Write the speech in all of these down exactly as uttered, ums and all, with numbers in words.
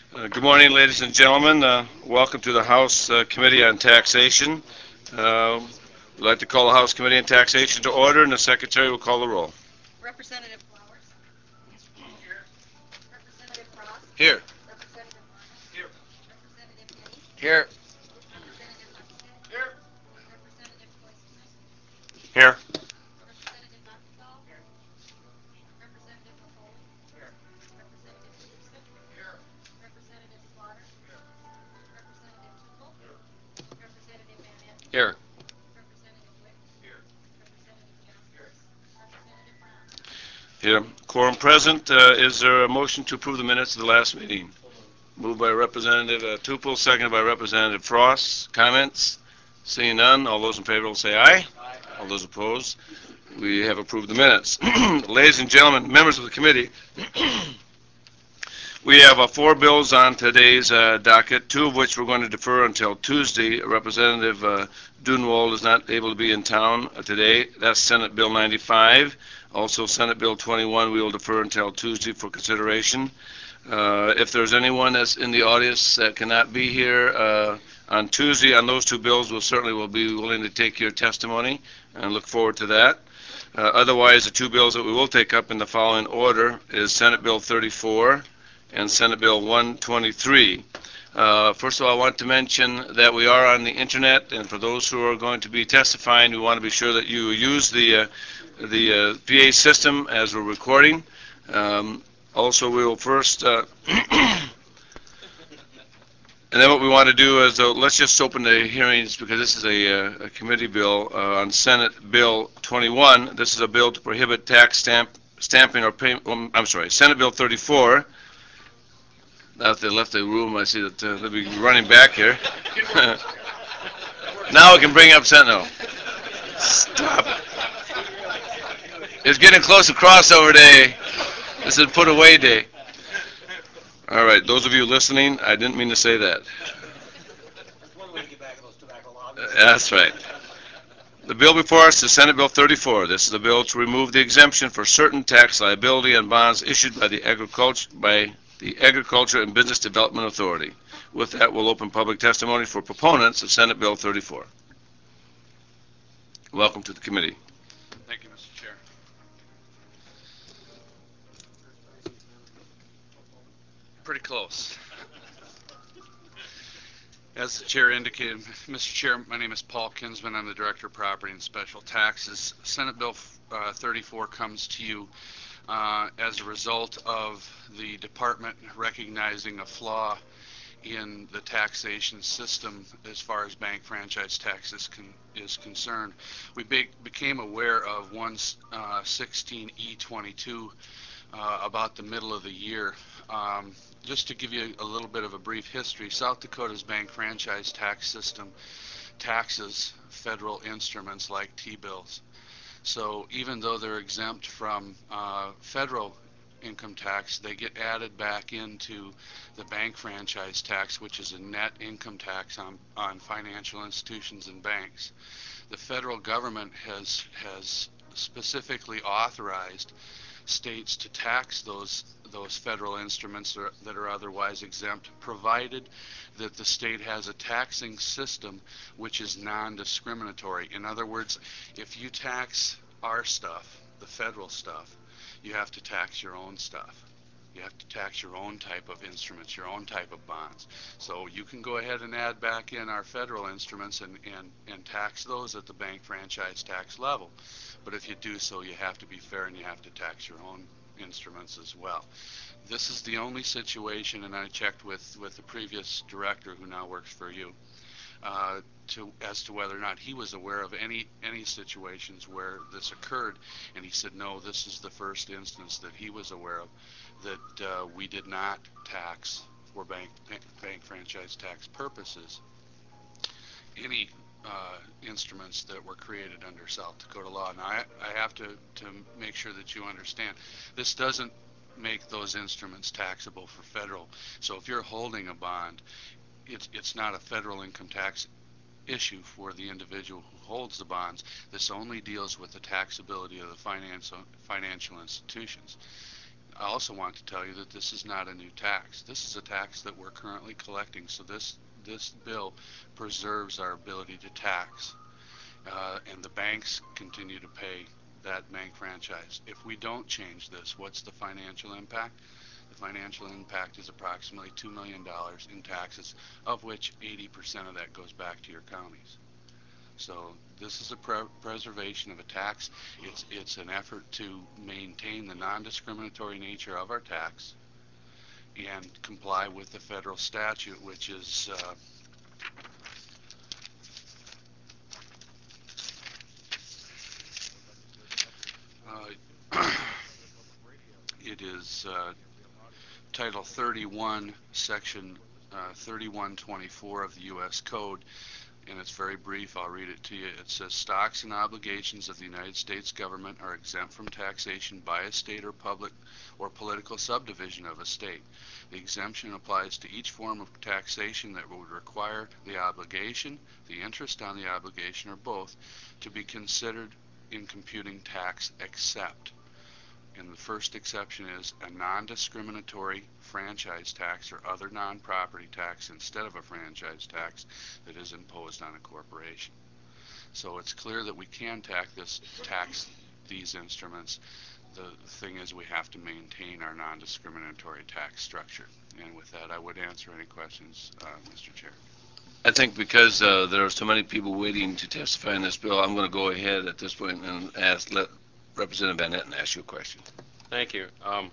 Uh, good morning, ladies and gentlemen. Uh, welcome to the House uh, Committee on Taxation. Uh, we'd like to call the House Committee on Taxation to order, and the Secretary will call the roll. Representative Flowers. Representative Frost. Here. Representative Arnold. Here. Representative Denny. Here. Representative Umstead. Here. Representative Cloisonne. Here. Representative Buckenthal. Here. Representative Mahoney. Here. Representative Peterson. Here. Representative Slaughter. Here. Representative Tupel. Representative Van Etten. Here. Representative Wick. Here. Representative Here. Jaskis. Representative Brown. Here. Quorum present. Uh, is there a motion to approve the minutes of the last meeting? Moved by Representative uh, Tupel, seconded by Representative Frost. Comments? Seeing none, all those in favor will say aye. Aye. All those opposed? We have approved the minutes. Ladies and gentlemen, members of the committee, we have uh, four bills on today's uh, docket, two of which we're going to defer until Tuesday. Representative uh, Dunwald is not able to be in town uh, today. That's Senate Bill ninety-five. Also, Senate Bill twenty-one we will defer until Tuesday for consideration. Uh, if there's anyone that's in the audience that cannot be here uh, on Tuesday on those two bills, we'll certainly will be willing to take your testimony and look forward to that. Uh, otherwise, the two bills that we will take up in the following order is Senate Bill thirty-four and Senate Bill one twenty-three. Uh, first of all, I want to mention that we are on the internet, and for those who are going to be testifying, we want to be sure that you use the uh, the uh, V A system as we're recording. Um, also, we will first, uh, and then what we want to do is, uh, let's just open the hearings because this is a, uh, a committee bill uh, on Senate Bill twenty-one. This is a bill to prohibit tax stamp stamping or pay, um, I'm sorry, Senate Bill thirty-four. Now that they left the room, I see that uh, they'll be running back here. Now we can bring up Sentinel. Stop. It's getting close to crossover day. This is put away day. All right, those of you listening, I didn't mean to say that. That's one way to get back at those tobacco lobbyists. That's right. The bill before us is Senate Bill thirty-four. This is a bill to remove the exemption for certain tax liability on bonds issued by the agriculture by the Agriculture and Business Development Authority. With that, we'll open public testimony for proponents of Senate Bill thirty-four. Welcome to the committee. Thank you, Mister Chair. Pretty close. As the chair indicated, Mister Chair, my name is Paul Kinsman. I'm the Director of Property and Special Taxes. Senate Bill uh, thirty-four comes to you uh, as a result of the department recognizing a flaw in the taxation system as far as bank franchise taxes con is concerned. We be became aware of one sixteen E twenty-two uh, about the middle of the year. Um, just to give you a little bit of a brief history, South Dakota's bank franchise tax system taxes federal instruments like T-bills. So even though they're exempt from uh, federal income tax, they get added back into the bank franchise tax, which is a net income tax on, on financial institutions and banks. The federal government has has specifically authorized states to tax those those federal instruments that are, that are otherwise exempt, provided that the state has a taxing system which is non-discriminatory. In other words, if you tax our stuff, the federal stuff, you have to tax your own stuff. You have to tax your own type of instruments, your own type of bonds. So you can go ahead and add back in our federal instruments and, and, and tax those at the bank franchise tax level. But if you do so, you have to be fair and you have to tax your own instruments as well. This is the only situation, and I checked with, with the previous director who now works for you, uh, to as to whether or not he was aware of any any situations where this occurred, and he said no, this is the first instance that he was aware of that uh, we did not tax for bank bank franchise tax purposes any uh, instruments that were created under South Dakota law. Now I, I have to to make sure that you understand this doesn't make those instruments taxable for federal. So if you're holding a bond, it's it's not a federal income tax issue for the individual who holds the bonds. This only deals with the taxability of the financial financial institutions. I also want to tell you that this is not a new tax. This is a tax that we're currently collecting. So this this bill preserves our ability to tax, uh, and the banks continue to pay that bank franchise. If we don't change this, what's the financial impact? The financial impact is approximately two million dollars in taxes, of which eighty percent of that goes back to your counties. So this is a pre- preservation of a tax. It's it's an effort to maintain the non-discriminatory nature of our tax and comply with the federal statute, which is uh, uh, it is uh, Title thirty-one, Section uh, thirty-one twenty-four of the U S Code. And it's very brief. I'll read it to you. It says, stocks and obligations of the United States government are exempt from taxation by a state or public or political subdivision of a state. The exemption applies to each form of taxation that would require the obligation, the interest on the obligation, or both, to be considered in computing tax except. And the first exception is a non-discriminatory franchise tax or other non-property tax instead of a franchise tax that is imposed on a corporation. So it's clear that we can tax this tax these instruments. The thing is, we have to maintain our non-discriminatory tax structure. And with that, I would answer any questions, uh, Mister Chair. I think because uh, there are so many people waiting to testify in this bill, I'm going to go ahead at this point and ask, let Representative Van Etten ask you a question. Thank you. Um,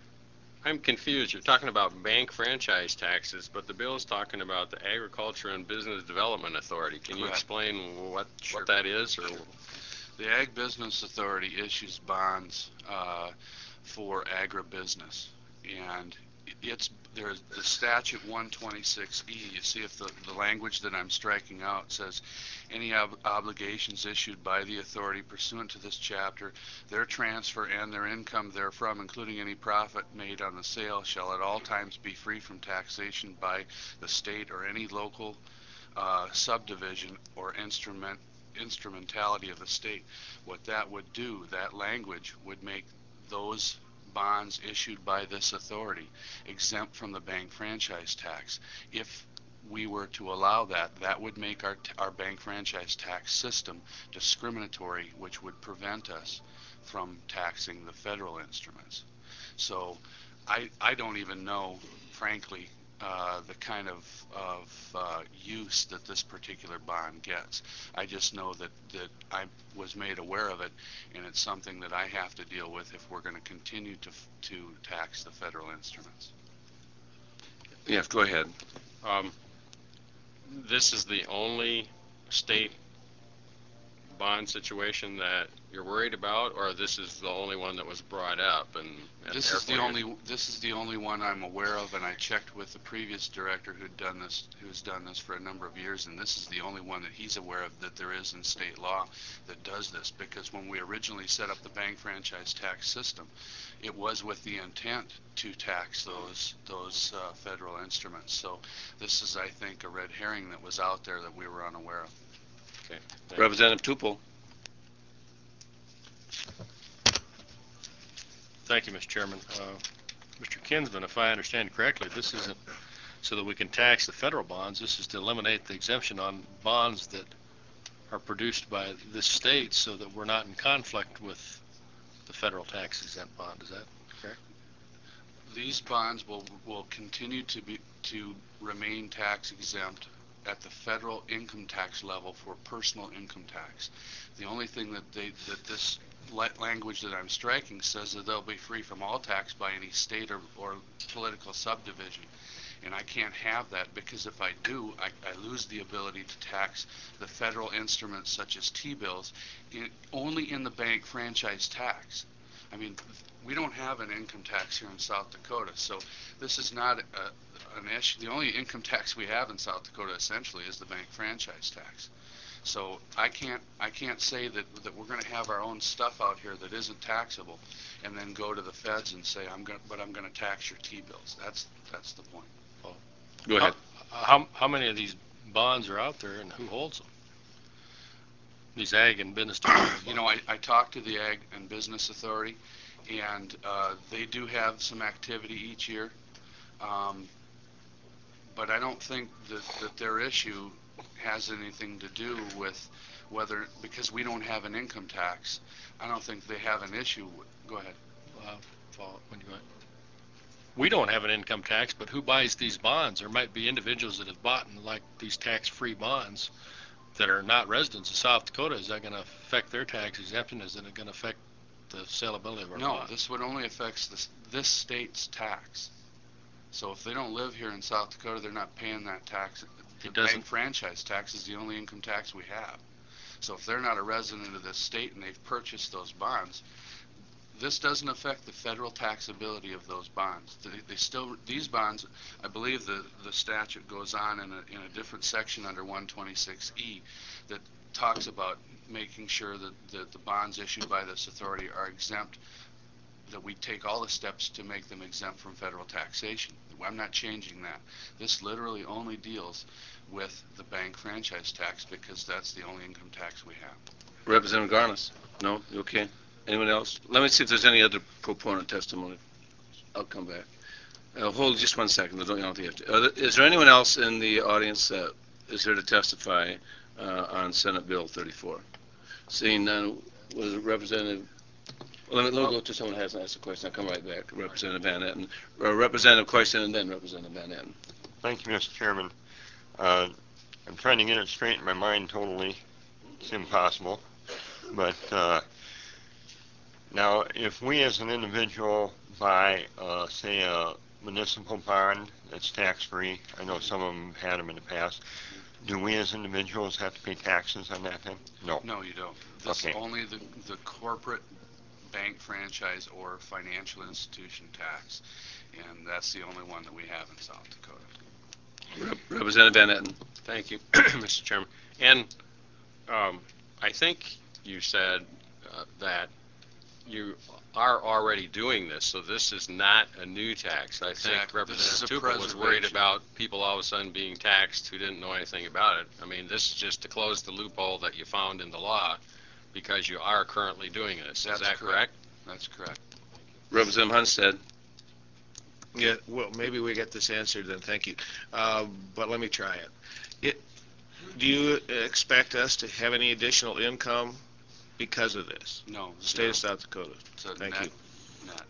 I'm confused. You're talking about bank franchise taxes, but the bill is talking about the Agriculture and Business Development Authority. Can you Correct. explain what Sure. what that is? Or The Ag Business Authority issues bonds uh, for agribusiness, and it's there's the statute one twenty-six E. You see, if the, the language that I'm striking out says any ob- obligations issued by the authority pursuant to this chapter, their transfer and their income therefrom, including any profit made on the sale, shall at all times be free from taxation by the state or any local uh, subdivision or instrument instrumentality of the state. What that would do, that language would make those bonds issued by this authority exempt from the bank franchise tax. If we were to allow that, that would make our our bank franchise tax system discriminatory, which would prevent us from taxing the federal instruments. So I I don't even know, frankly, uh, the kind of, of uh, use that this particular bond gets. I just know that, that I was made aware of it, and it's something that I have to deal with if we're going to continue to to tax the federal instruments. Yes, go ahead. um, this is the only state bond situation that you're worried about, or this is the only one that was brought up? And, and This is the therefore only this is the only one I'm aware of, and I checked with the previous director who'd done this, who's done this for a number of years, and this is the only one that he's aware of that there is in state law that does this. Because when we originally set up the bank franchise tax system, it was with the intent to tax those those uh, federal instruments. So this is, I think, a red herring that was out there that we were unaware of. Okay, thank you. Representative Tupel. Thank you, Mister Chairman. Uh, Mister Kinsman, if I understand correctly, this isn't so that we can tax the federal bonds. This is to eliminate the exemption on bonds that are produced by this state so that we're not in conflict with the federal tax exempt bond. Is that correct? These bonds will will continue to be to remain tax exempt at the federal income tax level for personal income tax. The only thing that they that this language that I'm striking says that they'll be free from all tax by any state or, or political subdivision. And I can't have that, because if I do, I, I lose the ability to tax the federal instruments such as T-bills in, only in the bank franchise tax. I mean, we don't have an income tax here in South Dakota, so this is not a, an issue. The only income tax we have in South Dakota essentially is the bank franchise tax. So I can't I can't say that, that we're going to have our own stuff out here that isn't taxable, and then go to the feds and say I'm going but I'm going to tax your T-bills. That's that's the point. Well, Go ahead. How, how how many of these bonds are out there, and who holds them? These ag and business development bonds. You know, I, I talked to the Ag and Business Authority, and uh, they do have some activity each year. Um, but I don't think that, that their issue has anything to do with whether, because we don't have an income tax, I don't think they have an issue. with- Go ahead. Uh, follow- when you want- We don't have an income tax, but who buys these bonds? There might be individuals that have bought like these tax-free bonds that are not residents of South Dakota. Is that going to affect their tax exemption? Is it going to affect the saleability of our No, bonds? this would only affect this, this state's tax. So if they don't live here in South Dakota, they're not paying that tax. The It doesn't- bank franchise tax is the only income tax we have. So if they're not a resident of this state and they've purchased those bonds, this doesn't affect the federal taxability of those bonds. They, they still, these bonds, I believe the, the statute goes on in a, in a different section under one twenty-six E that talks about making sure that, that the bonds issued by this authority are exempt, that we take all the steps to make them exempt from federal taxation. I'm not changing that. This literally only deals with the bank franchise tax because that's the only income tax we have. Representative Garnis? No? You okay? Anyone else? Let me see if there's any other proponent testimony. I'll come back. Uh, hold just one second. I don't, I don't think you have to. Uh, is there anyone else in the audience that is here to testify uh, on Senate Bill thirty-four? Seeing none, was it Representative? Well, let me, let me go to someone who hasn't asked a question. I'll come right back. Representative Van Etten. Uh, Representative question and then Representative Van Etten. Thank you, Mister Chairman. Uh, I'm trying to get it straight in my mind totally. It's impossible. But uh, now, if we as an individual buy, uh, say, a municipal bond that's tax-free, I know some of them had them in the past, do we as individuals have to pay taxes on that then? No. No, you don't. This Okay. only the, the corporate bank franchise or financial institution tax, and that's the only one that we have in South Dakota. Rep- Representative Van Etten. Thank you, Mister Chairman. And um, I think you said uh, that you are already doing this, so this is not a new tax. I think Exactly. This is a Representative Tupa was worried preservation. about people all of a sudden being taxed who didn't know anything about it. I mean, this is just to close the loophole that you found in the law because you are currently doing this. That's is that correct. correct? That's correct. Representative Hunstead. Yeah, well, maybe we get this answered then, thank you. Uh, But let me try it. It. Do you expect us to have any additional income because of this? No. State zero. of South Dakota. It's a Thank net- you. net.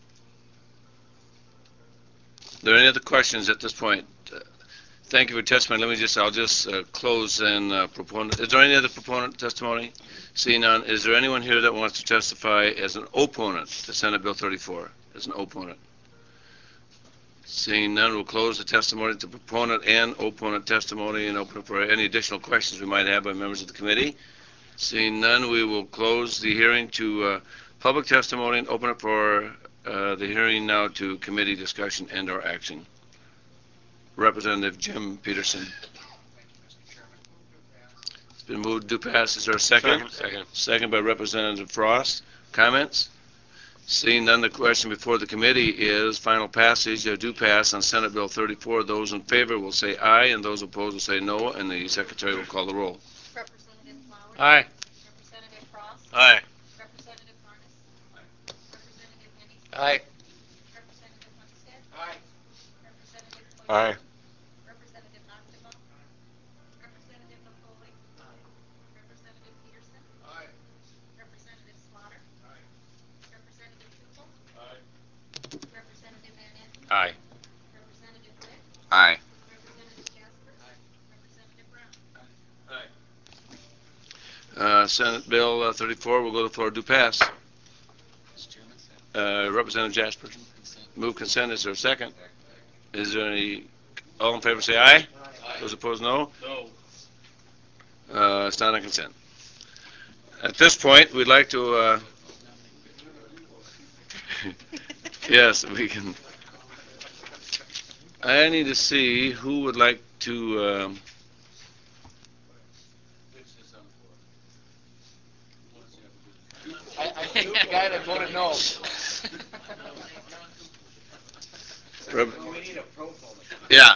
Are there any other questions at this point? Uh, Thank you for testimony. Let me just, I'll just uh, close and uh, proponent. Is there any other proponent testimony? Seeing none, is there anyone here that wants to testify as an opponent to Senate Bill thirty-four? As an opponent? Seeing none, we'll close the testimony to proponent and opponent testimony and open it for any additional questions we might have by members of the committee. Seeing none, we will close the hearing to uh, public testimony and open it for uh, the hearing now to committee discussion and or action. Representative Jim Peterson. It's been moved to pass. Is there a second? Second. Second by Representative Frost. Comments? Seeing none, the question before the committee is final passage or do pass on Senate Bill thirty-four. Those in favor will say aye, and those opposed will say no, and the secretary will call the roll. Representative Flowers? Aye. Representative Frost? Aye. Representative Harness? Representative Henningsen? Aye. Representative Hunstead? Aye. Representative Cloutier? Aye. Representative Knocktable? Representative Napoli? Representative Peterson? Aye. Representative Slaughter? Aye. Representative Tupel? Aye. Representative Van Etten? Aye. Representative Witt? Aye. Representative Jasper? Aye. Representative Brown? Aye. Uh, Senate Bill uh, thirty-four will go to the floor. Do pass. Uh, Representative Jasper. Move consent. Is there a second? Is there any? All in favor say aye. Those opposed no. No. Uh, it's not on consent. At this point, we'd like to. Uh, yes, we can. I need to see who would like to. Um, I, I think the guy that voted no. Rep- We need a proponent. yeah.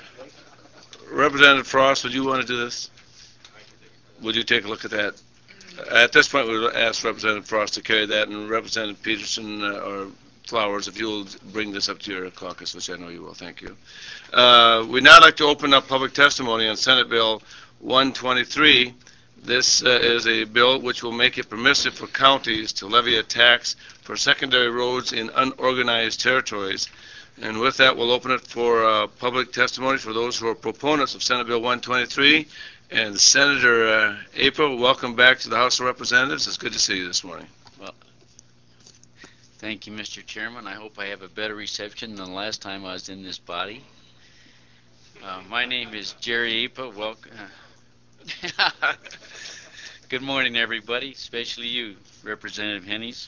Representative Frost, would you want to do this? Would you take a look at that? At this point, we'll ask Representative Frost to carry that, and Representative Peterson uh, or Flowers, if you'll bring this up to your caucus, which I know you will. Thank you. Uh, we'd now like to open up public testimony on Senate Bill one twenty-three. This uh, is a bill which will make it permissive for counties to levy a tax for secondary roads in unorganized territories. And with that, we'll open it for uh, public testimony for those who are proponents of Senate Bill one twenty-three. And Senator uh, April, welcome back to the House of Representatives. It's good to see you this morning. Well, thank you, Mister Chairman. I hope I have a better reception than the last time I was in this body. Uh, my name is Jerry April. Welcome. Good morning, everybody, especially you, Representative Hennies.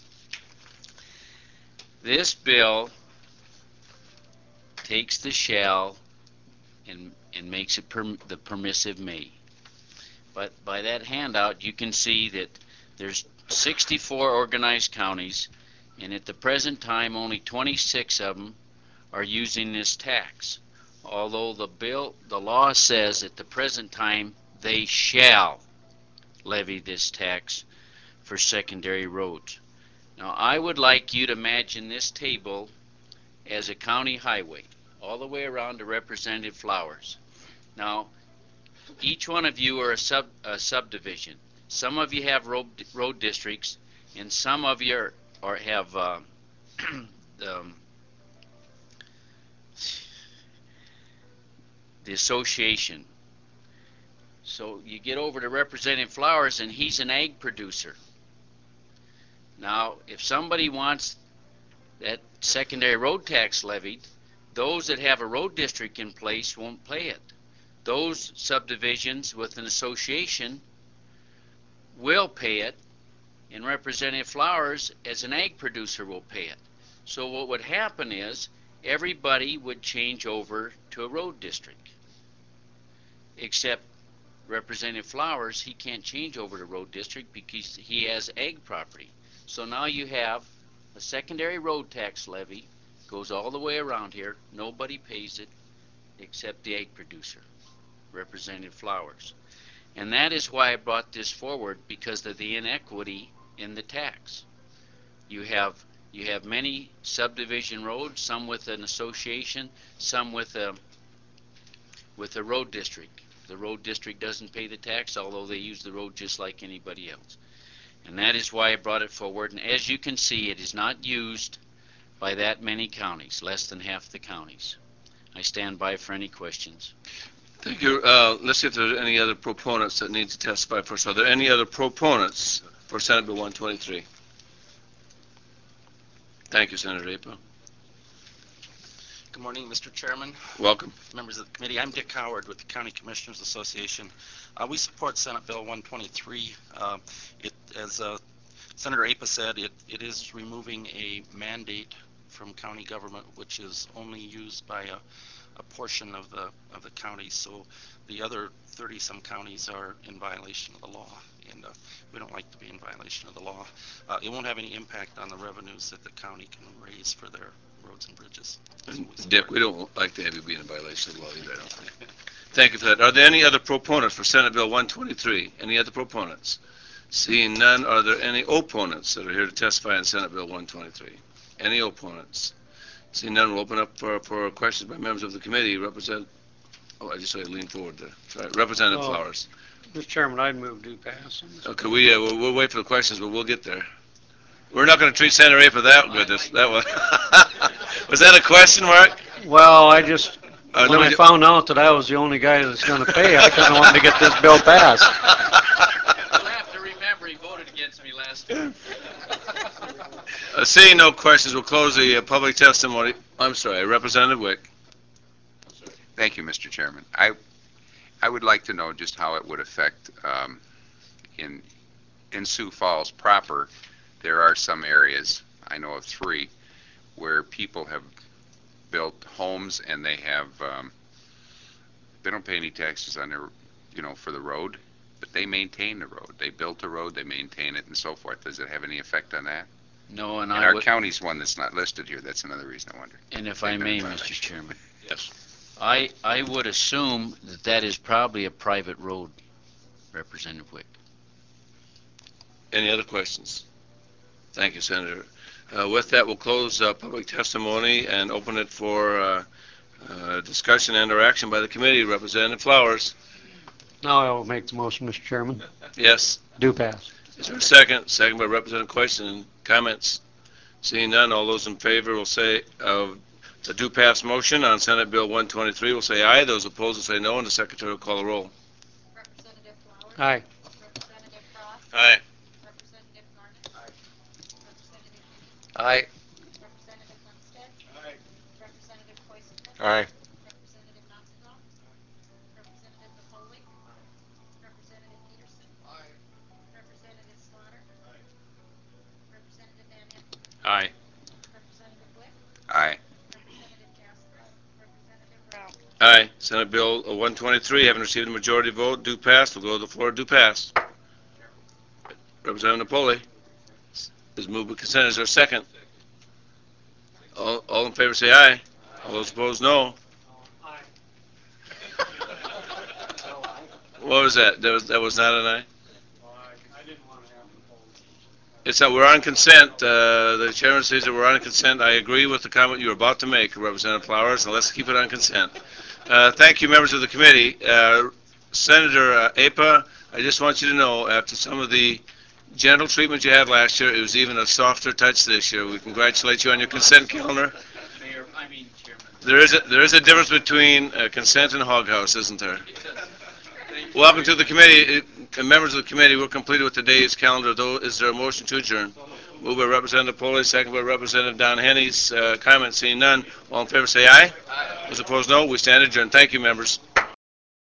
This bill takes the shall and and makes it perm the permissive may. But by that handout, you can see that there's sixty-four organized counties, and at the present time, only twenty-six of them are using this tax. Although the bill, the law says at the present time, they shall levy this tax for secondary roads. Now, I would like you to imagine this table as a county highway, all the way around to Representative Flowers. Now, each one of you are a, sub, a subdivision. Some of you have road, road districts, and some of you are, or have uh, um, the association. So you get over to Representative Flowers, and he's an ag producer. Now, if somebody wants that secondary road tax levied, those that have a road district in place won't pay it. Those subdivisions with an association will pay it, and Representative Flowers, as an ag producer, will pay it. So what would happen is everybody would change over to a road district, except Representative Flowers, he can't change over to road district because he has ag property. So now you have a secondary road tax levy, goes all the way around here. Nobody pays it except the ag producer, Representative Flowers. And that is why I brought this forward, because of the inequity in the tax. You have you have many subdivision roads, some with an association, some with a with a road district. The road district doesn't pay the tax, although they use the road just like anybody else. And that is why I brought it forward. And as you can see, it is not used by that many counties, less than half the counties. I stand by for any questions. Thank you. Uh, let's see if there are any other proponents that need to testify first. Are there any other proponents for Senate Bill one twenty-three? Thank you, Senator April. Good morning, Mister Chairman, Welcome. members of the committee. I'm Dick Howard with the County Commissioners Association. Uh, we support Senate Bill one twenty-three. Uh, it, as uh, Senator Apa said, it, it is removing a mandate from county government, which is only used by a, a portion of the of the counties. So the other thirty some counties are in violation of the law, and uh, we don't like to be in violation of the law. Uh, it won't have any impact on the revenues that the county can raise for their roads and bridges. We Dick, we don't like to have you be in violation of the law either, I don't think. Thank you for that. Are there any other proponents for Senate Bill one twenty-three? Any other proponents? Seeing none, are there any opponents that are here to testify on Senate Bill one twenty-three? Any opponents? Seeing none, we'll open up for, for questions by members of the committee. Represent. Oh, I just saw you lean forward there. Sorry. Representative Oh. Flowers. Mister Chairman, I'd move to pass. Okay, we, uh, we'll, we'll wait for the questions, but we'll get there. We're not going to treat Senator April that good. This, that was, was that a question, Mark? Well, I just, Uh, when no, I we- found out that I was the only guy that's going to pay, I kind of wanted to get this bill passed. You'll have to remember he voted against me last time. Uh, seeing no questions, we'll close the uh, public testimony. I'm sorry, Representative Wick. Thank you, Mister Chairman. I I would like to know just how it would affect um, in in Sioux Falls proper. There are some areas, I know of three, where people have built homes and they have um, they don't pay any taxes on their, you know, for the road, but they maintain the road. They built the road, they maintain it, and so forth. Does it have any effect on that? No, and And I our would, county's one that's not listed here. That's another reason I wondered. and if I They've been may, in Mister violation. Chairman, Yes. I I would assume that that is probably a private road, Representative Wick. Any other questions? Thank you, Senator. Uh, With that, we'll close uh, public testimony and open it for uh, uh, discussion and or action by the committee. Representative Flowers. Now I will make the motion, Mister Chairman. Yes. Do pass. Is there a second? Second by Representative Question. Comments? Seeing none, all those in favor will say of the do pass motion on Senate Bill one twenty-three will say aye. Those opposed will say no, and the Secretary will call the roll. Representative Flowers? Aye. Representative Frost? Aye. Representative Garnet? Representative Henning? Aye. Representative Lundstedt? Aye. Representative Coivinon? Aye. Representative Matzo? Representative Napolik? Representative Peterson? Representative Slaughter? Representative Van Etten? Aye. Representative Glick? Aye. Representative Jasper? Representative Brown? Aye. Senate Bill uh, one twenty-three, having received a majority vote, do pass. Will go to the floor, do pass. Representative Napoli is moved with consent. Is there a second? All, all in favor say aye. All those opposed, no. What was that? That was, that was not an aye? It's that we're on consent. Uh, the chairman says that we're on consent. I agree with the comment you were about to make, Representative Flowers, and let's keep it on consent. Uh, thank you, members of the committee. Uh, Senator uh, Apa, I just want you to know, after some of the gentle treatment you had last year, it was even a softer touch this year. We congratulate you on your consent calendar. Mayor, I mean, Chairman. There is a, there is a difference between uh, consent and hog house, isn't there? Welcome to the committee. Uh, members of the committee, we're completed with today's calendar. Though, is there a motion to adjourn? Moved by Representative Poley, second by Representative Don Henny's uh, comment. Seeing none, all in favor say aye. Aye. Those opposed, no. We stand adjourned. Thank you, members.